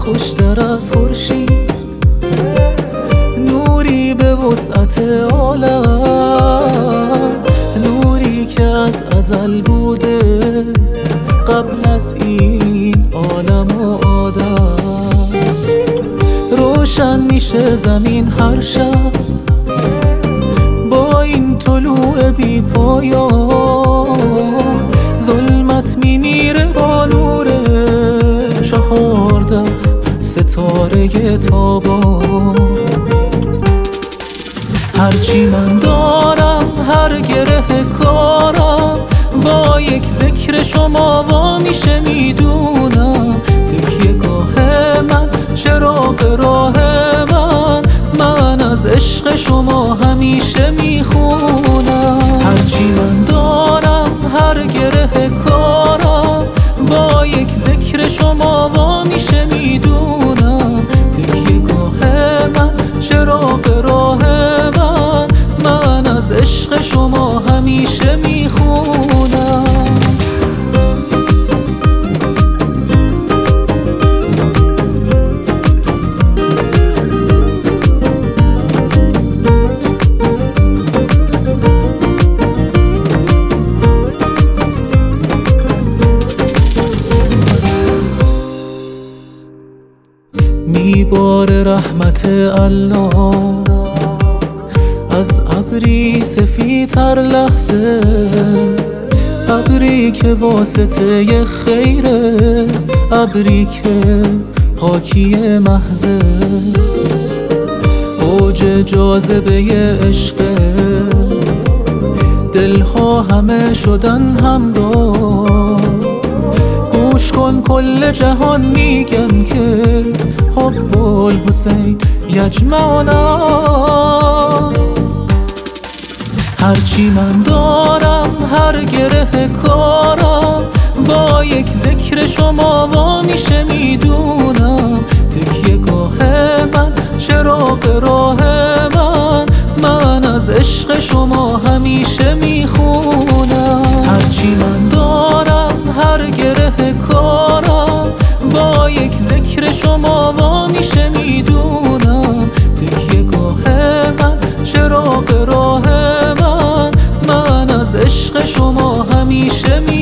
خوشتر از خورشید، نوری به وسعت عالم، نوری که از ازل بوده قبل از این عالم و آدم. روشن میشه زمین هر شب با این طلوع بی پایان، ظلمت میمیره با نور 14 ستاره تابان. هرچی من دارم، هر گره کارم، با یک ذکر شما وا میشه میدونم. تکیه گاه من، چراغ راه من از عشق شما همیشه میخونم. هرچی من دارم، هر گره کارم، با یک ذکر شما وا میشه میدونم. تکیه گاه من، چراغ راه من از عشق شما همیشه میخونم. میباره رحمت الله از ابری سفید هر لحظه، ابری که واسطه خیره، ابری که پاکی محضه. اوج جاذبه عشق، دلها همه شدن همراه. گوش کن کل جهان میگن که حب الحسین یجمعنا. هرچی من دارم، هر گره کارم، با یک ذکر شما وا میشه میدونم. تکیه گاه من، چراغ راه من از عشق شما همیشه میخونم. هرچی من دارم، هر گره کارم، با یک ذکر شما وا میشه میدونم. تکیه گاه من، چراغ راه من از عشق شما همیشه